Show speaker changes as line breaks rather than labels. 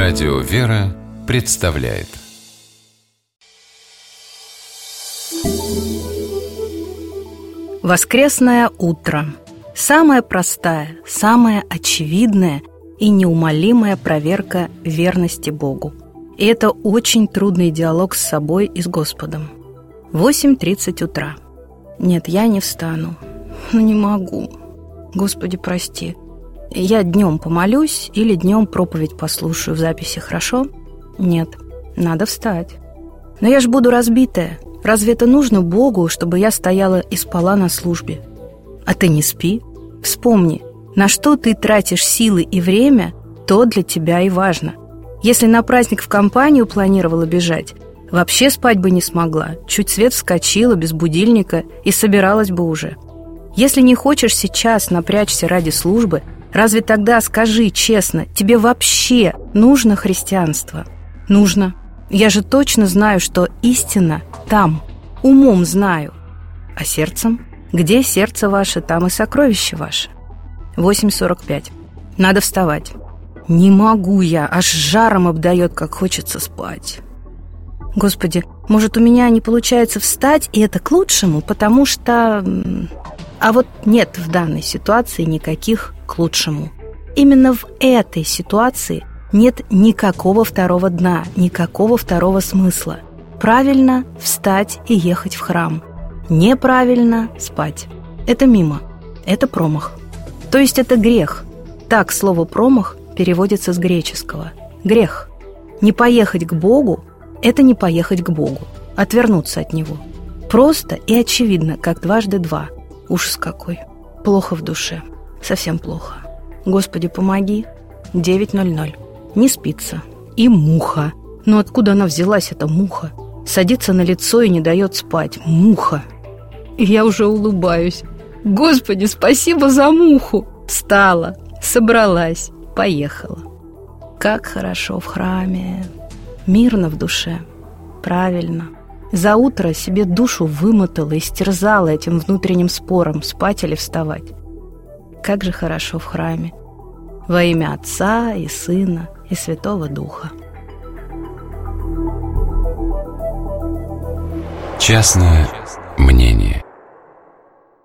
Радио «Вера» представляет
Воскресное утро. Самая простая, самая очевидная и неумолимая проверка верности Богу. И это очень трудный диалог с собой и с Господом. 8:30 утра. Нет, я не встану. Не могу. Господи, прости. Я днем помолюсь или днем проповедь послушаю в записи, хорошо? Нет, надо встать. Но я ж буду разбитая. Разве это нужно Богу, чтобы я стояла и спала на службе? А ты не спи. Вспомни, на что ты тратишь силы и время, то для тебя и важно. Если на праздник в компанию планировала бежать, вообще спать бы не смогла. Чуть свет вскочила без будильника и собиралась бы уже. Если не хочешь сейчас напрячься ради службы, разве тогда, скажи честно, тебе вообще нужно христианство? Нужно. Я же точно знаю, что истина там, умом знаю. А сердцем? Где сердце ваше, там и сокровище ваше. 8:45. Надо вставать. Не могу я, аж жаром обдает, как хочется спать. Господи, может, у меня не получается встать, и это к лучшему, потому что... А вот нет в данной ситуации никаких к лучшему. Именно в этой ситуации нет никакого второго дна, никакого второго смысла. Правильно встать и ехать в храм. Неправильно спать. Это мимо. Это промах. То есть это грех. Так слово «промах» переводится с греческого. Грех. Не поехать к Богу – это не поехать к Богу. Отвернуться от Него. Просто и очевидно, как дважды два. Ужас какой. Плохо в душе. Совсем плохо. Господи, помоги. 9:00. Не спится. И муха. Но откуда она взялась, эта муха? Садится на лицо и не дает спать. Муха. И я уже улыбаюсь. Господи, спасибо за муху. Встала, собралась, поехала. Как хорошо в храме. Мирно в душе. Правильно. За утро себе душу вымотала и стерзала этим внутренним спором, спать или вставать. Как же хорошо в храме. Во имя Отца и Сына и Святого Духа.
Частное мнение.